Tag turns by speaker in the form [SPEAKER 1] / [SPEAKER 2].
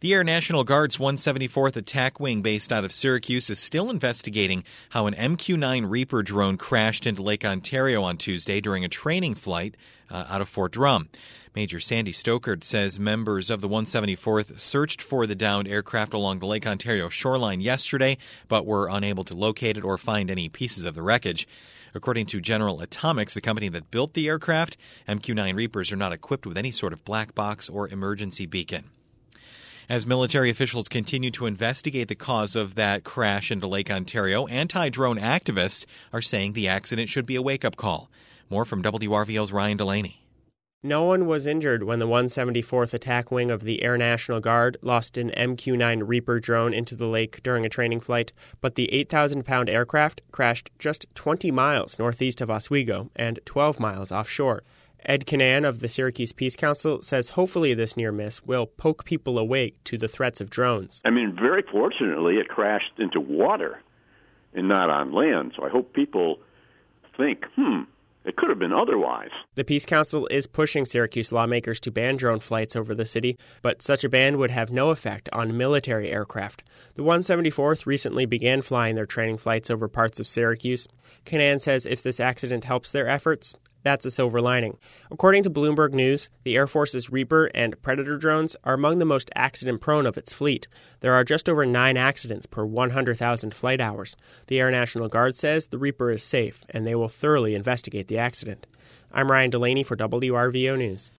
[SPEAKER 1] The Air National Guard's 174th Attack Wing based out of Syracuse is still investigating how an MQ-9 Reaper drone crashed into Lake Ontario on Tuesday during a training flight out of Fort Drum. Major Sandy Stokert says members of the 174th searched for the downed aircraft along the Lake Ontario shoreline yesterday, but were unable to locate it or find any pieces of the wreckage. According to General Atomics, the company that built the aircraft, MQ-9 Reapers are not equipped with any sort of black box or emergency beacon. As military officials continue to investigate the cause of that crash into Lake Ontario, anti-drone activists are saying the accident should be a wake-up call. More from WRVO's Ryan Delaney.
[SPEAKER 2] No one was injured when the 174th Attack Wing of the Air National Guard lost an MQ-9 Reaper drone into the lake during a training flight, but the 8,000-pound aircraft crashed just 20 miles northeast of Oswego and 12 miles offshore. Ed Canan of the Syracuse Peace Council says hopefully this near miss will poke people awake to the threats of drones.
[SPEAKER 3] Very fortunately, it crashed into water and not on land, so I hope people think, it could have been otherwise.
[SPEAKER 2] The Peace Council is pushing Syracuse lawmakers to ban drone flights over the city, but such a ban would have no effect on military aircraft. The 174th recently began flying their training flights over parts of Syracuse. Canan says if this accident helps their efforts, that's a silver lining. According to Bloomberg News, the Air Force's Reaper and Predator drones are among the most accident-prone of its fleet. There are just over 9 accidents per 100,000 flight hours. The Air National Guard says the Reaper is safe, and they will thoroughly investigate the accident. I'm Ryan Delaney for WRVO News.